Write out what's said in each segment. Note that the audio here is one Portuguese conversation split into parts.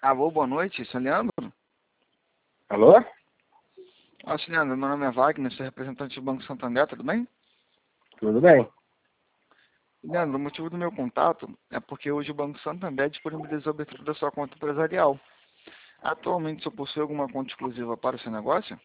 Alô, boa noite, seu Leandro? Alô? Seu Leandro, meu nome é Wagner, sou representante do Banco Santander, tudo bem? Tudo bem? Leandro, o motivo do meu contato é porque hoje o Banco Santander disponibilizou a abertura da sua conta empresarial. Atualmente, o senhor possui alguma conta exclusiva para o seu negócio?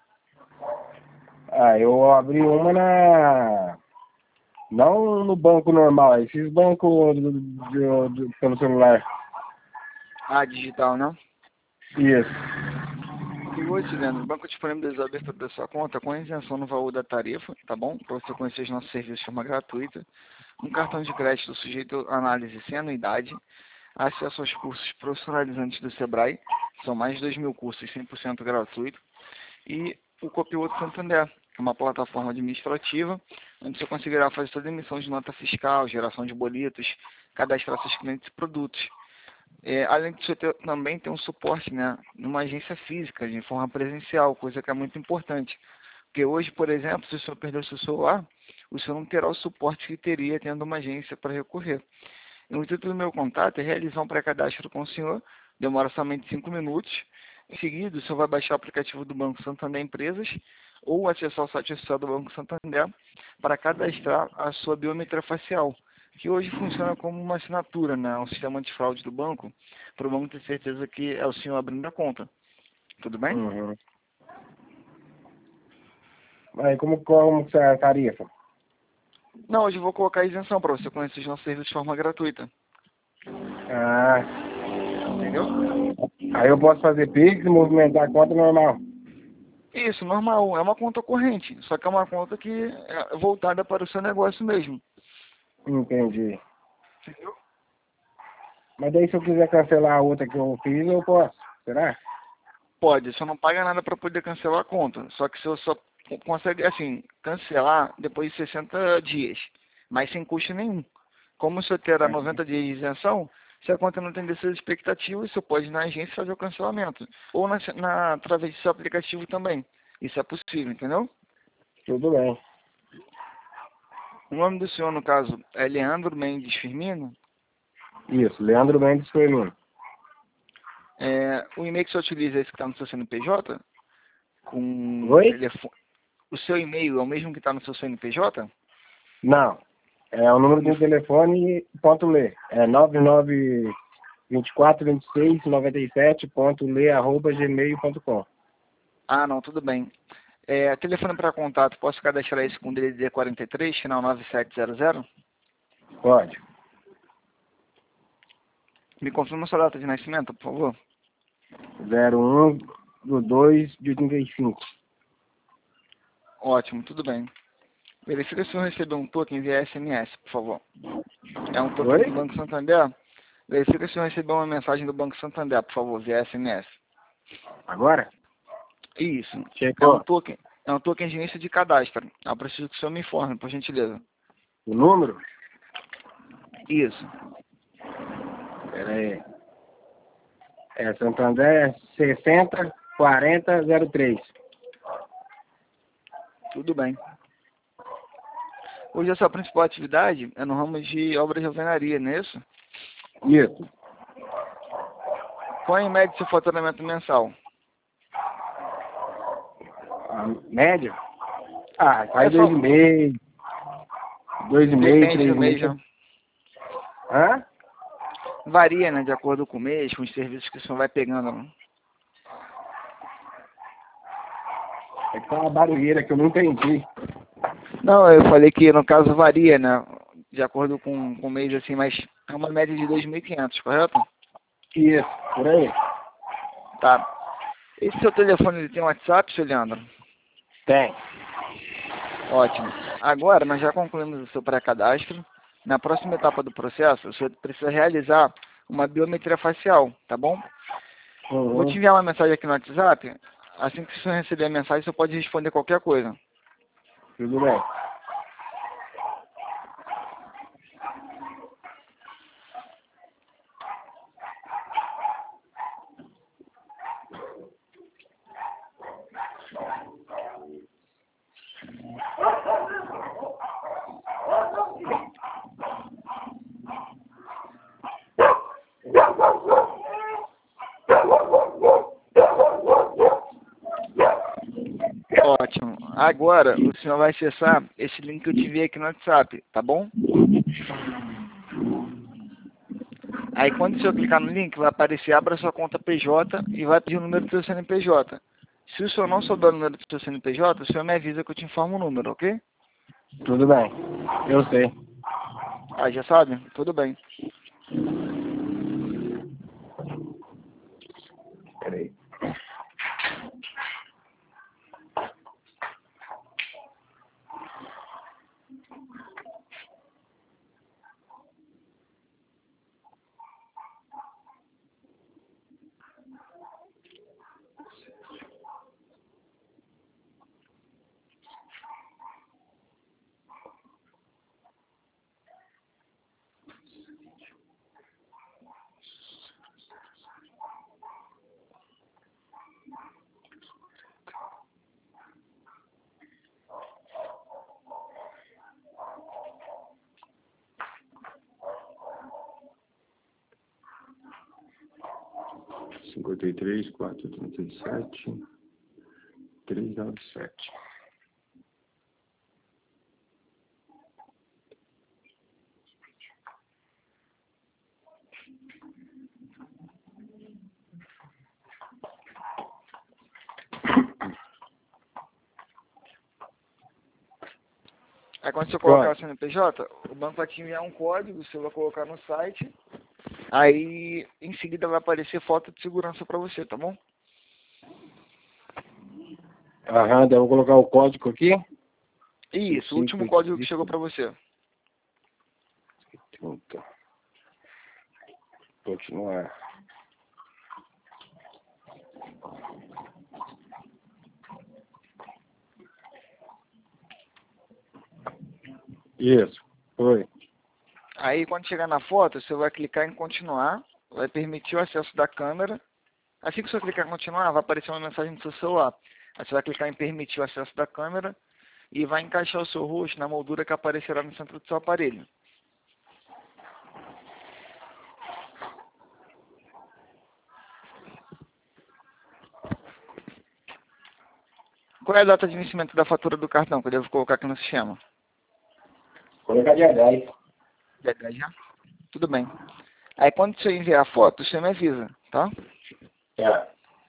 Eu abri uma não no banco normal, esses bancos pelo celular. Digital, né? Isso. E hoje, Leandro, o banco disponibilizou a abertura da sua conta com isenção no valor da tarifa, tá bom? Para você conhecer os nossos serviços de forma gratuita. Um cartão de crédito sujeito à análise sem anuidade. Acesso aos cursos profissionalizantes do Sebrae. São mais de 2.000 cursos 100% gratuitos. E o Copiloto Santander, que é uma plataforma administrativa, onde você conseguirá fazer toda a emissão de nota fiscal, geração de boletos, cadastrar seus clientes e produtos. Além disso, também tem um suporte, né, numa agência física, de forma presencial, coisa que é muito importante. Porque hoje, por exemplo, se o senhor perder o seu celular, o senhor não terá o suporte que teria tendo uma agência para recorrer. E o intuito do meu contato é realizar um pré-cadastro com o senhor, demora somente 5 minutos. Em seguida, o senhor vai baixar o aplicativo do Banco Santander Empresas ou acessar o site oficial do Banco Santander para cadastrar a sua biometria facial, que hoje funciona como uma assinatura, né? Um sistema antifraude do banco, para o banco ter certeza que é o senhor abrindo a conta. Tudo bem? Uhum. Mas como que é a tarifa? Não, hoje eu vou colocar a isenção para você conhecer os nossos serviços de forma gratuita. Ah, Entendeu? aí eu posso fazer Pix e movimentar a conta normal. Isso, normal. É uma conta corrente, só que é uma conta que é voltada para o seu negócio mesmo. Entendi. Entendeu? Mas daí se eu quiser cancelar a outra que eu fiz, eu posso. Será? Pode, só não paga nada para poder cancelar a conta. Só que você só consegue, assim, cancelar depois de 60 dias, mas sem custo nenhum. Como o senhor terá 90 dias de isenção, se a conta não atender suas expectativas, você pode ir na agência fazer o cancelamento. Ou através do seu aplicativo também. Isso é possível, entendeu? Tudo bem. O nome do senhor, no caso, é Leandro Mendes Firmino. Isso, Leandro Mendes Firmino. O e-mail que você utiliza é esse que está no seu CNPJ? Com Oi? telefone. O seu e-mail é o mesmo que está no seu CNPJ? Não. É o número do telefone, ponto lê. É 99242697.lê@gmail.com. Não, tudo bem. Telefone para contato, posso cadastrar esse com DDD 43, final 9700? Pode. Me confirma sua data de nascimento, por favor. 01/2/85. Ótimo, tudo bem. Verifica se eu recebeu um token via SMS, por favor. É um token Oi? do Banco Santander? Verifica se eu recebeu uma mensagem do Banco Santander, por favor, via SMS. Agora? Isso. Chegou. É um token de início de cadastro. Eu preciso que o senhor me informe, por gentileza. O número? Isso. Pera aí. É Santander 604003. Tudo bem. Hoje a sua principal atividade é no ramo de obras de alvenaria, não é isso? Isso. Qual é em média seu faturamento mensal? A média? Faz Só 2,5. 2,5, depende do 3 mês, meses. né? Hã? Varia, né? De acordo com o mês, com os serviços que o senhor vai pegando. Né? É que tá uma barulheira que eu não entendi. Não, eu falei que no caso varia, né? De acordo com o mês, assim, mas é uma média de 2.500, correto? Isso, por aí. Tá. Esse seu telefone ele tem WhatsApp, seu Leandro? Tem. Ótimo. Agora, nós já concluímos o seu pré-cadastro. Na próxima etapa do processo, o senhor precisa realizar uma biometria facial, tá bom? Vou te Uhum. enviar uma mensagem aqui no WhatsApp. Assim que o senhor receber a mensagem, você pode responder qualquer coisa. Tudo bem. Ótimo. Agora, o senhor vai acessar esse link que eu te enviei aqui no WhatsApp, tá bom? Aí, quando o senhor clicar no link, vai aparecer abra sua conta PJ e vai pedir o número do seu CNPJ. Se o senhor não souber o número do seu CNPJ, o senhor me avisa que eu te informo o número, ok? Tudo bem. Eu sei. Ah, já sabe? Tudo bem. Peraí. Cinquenta e três, 437, 397. Aí, quando você colocar o CNPJ, o banco vai te enviar um código, você vai colocar no site. Aí, em seguida, vai aparecer foto de segurança para você, tá bom? Aham, daí eu vou colocar o código aqui. Isso, o último código que chegou para você. 30. Continuar. Isso, foi. Aí, quando chegar na foto, você vai clicar em continuar, vai permitir o acesso da câmera. Assim que você clicar em continuar, vai aparecer uma mensagem no seu celular. Aí você vai clicar em permitir o acesso da câmera e vai encaixar o seu rosto na moldura que aparecerá no centro do seu aparelho. Qual é a data de vencimento da fatura do cartão que eu devo colocar aqui no sistema? Colocar dia 10. Dia 10 já? Tudo bem. Aí quando você enviar a foto, você me avisa, tá? É.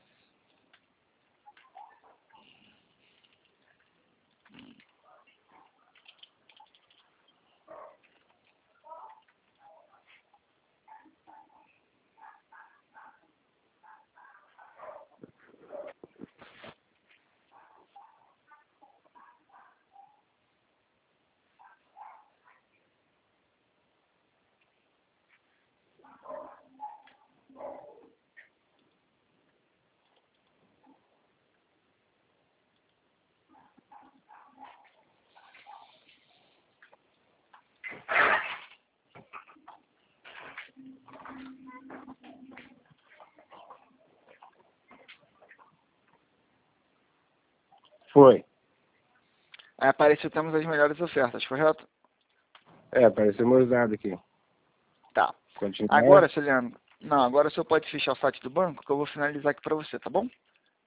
Foi. Aí apareceu temos as melhores ofertas, correto? É, apareceu meus dados aqui. Tá. Continuar. Agora, Celiano, não, agora o senhor pode fechar o site do banco que eu vou finalizar aqui pra você, tá bom?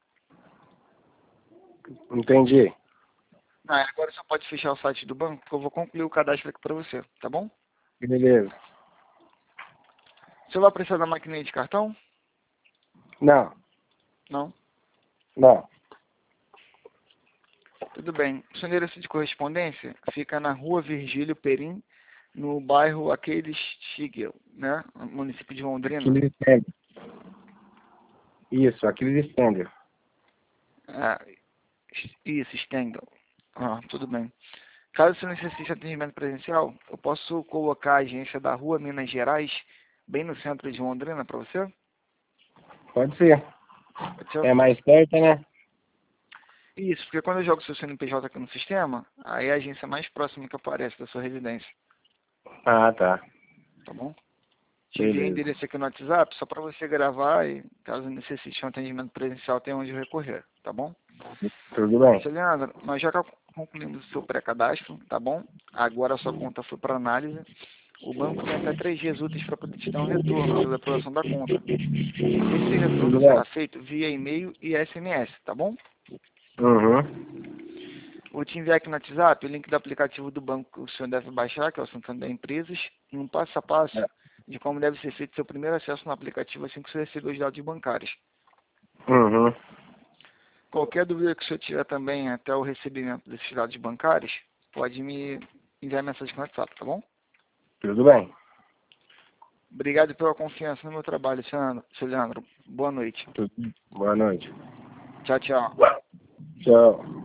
Entendi. Não, agora o senhor pode fechar o site do banco que eu vou concluir o cadastro aqui pra você, tá bom? Beleza. O senhor vai precisar da maquininha de cartão? Não, Não? não. Tudo bem. O seu endereço de correspondência fica na rua Virgílio Perim, no bairro Aqueles Stigel, né? No município de Londrina. Aquiles Stender. Isso, Aquiles Stender. Ah, isso, Stengel. Ah, tudo bem. Caso você necessite de atendimento presencial, eu posso colocar a agência da rua Minas Gerais, bem no centro de Londrina, para você? Pode ser. Pode ser? É mais perto, né? Isso, porque quando eu jogo seu CNPJ aqui no sistema, aí é a agência mais próxima que aparece da sua residência, Ah, tá. tá bom? Te enviei o Beleza. endereço aqui no WhatsApp, só para você gravar e, caso necessite de um atendimento presencial, tem onde recorrer, tá bom? Tudo bem. Seu Leandro, nós já concluímos o seu pré-cadastro, tá bom? Agora a sua conta foi para análise. O banco tem até 3 dias úteis para poder te dar um retorno sobre a aprovação da conta. Esse retorno Tudo será bem. feito via e-mail e SMS, tá bom? Uhum. Vou te enviar aqui no WhatsApp o link do aplicativo do banco que o senhor deve baixar, que é o Santander Empresas, e um passo a passo de como deve ser feito seu primeiro acesso no aplicativo assim que o senhor receber os dados bancários. Uhum. Qualquer dúvida que o senhor tiver também até o recebimento desses dados bancários, pode me enviar mensagem no WhatsApp, tá bom? Tudo bem. Obrigado pela confiança no meu trabalho, seu Leandro. Boa noite. Boa noite. Tchau, tchau. Tchau.